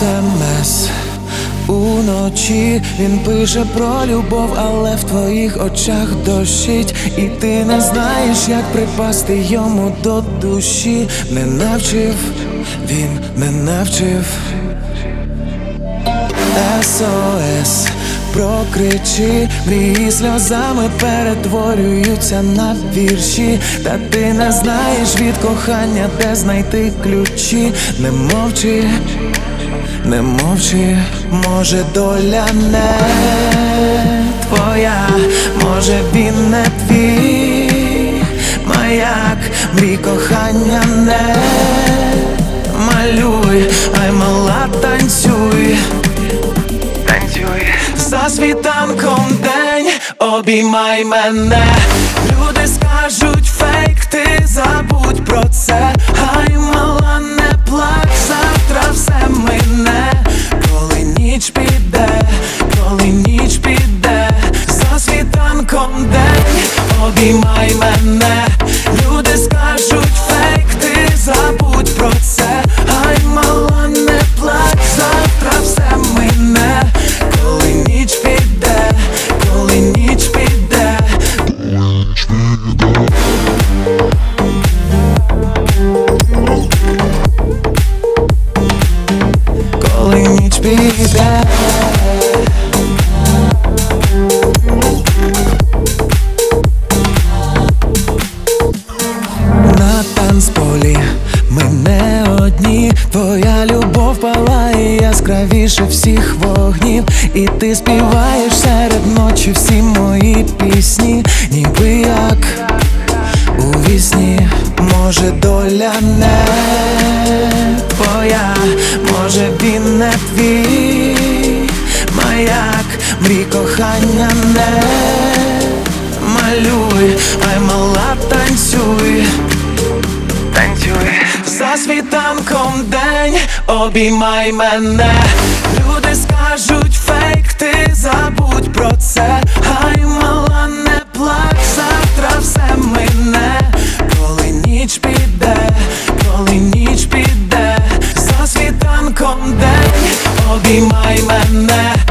СМС уночі він пише про любов, але в твоїх очах дощить, і ти не знаєш, як припасти йому до душі. Не навчив, він не навчив. СОС прокричи, мрії сльозами перетворюються на вірші. Та ти не знаєш від кохання, де знайти ключі. Не мовчи, не мовчи, може доля не твоя, може він не твій маяк. Мрій кохання не малюй, ай мала танцюй. За світанком день обіймай мене. Люди скажуть фейк, ти забудь про це. Ай мала не плач, завтра все мине. Коли ніч піде, коли ніч піде. За світанком день обіймай мене. Люди скажуть фейк, ти забудь про це. Ай мала не плач, завтра все мине. Коли ніч піде, коли ніч піде. Коли ніч піде. На танцполі ми не одні. Твоя любов палає яскравіше всіх вогнів. І ти співаєш серед ночі всі мої пісні, ніби як у вісні. Може доля не твоя, може він не твій маяк. Мрій кохання не малюй, ай мала танцюй. За світанком день обіймай мене. Люди скажуть фейк, ти забудь про це. Ай мала не плач, завтра все мине. Коли ніч піде, коли ніч піде. За світанком день обіймай мене.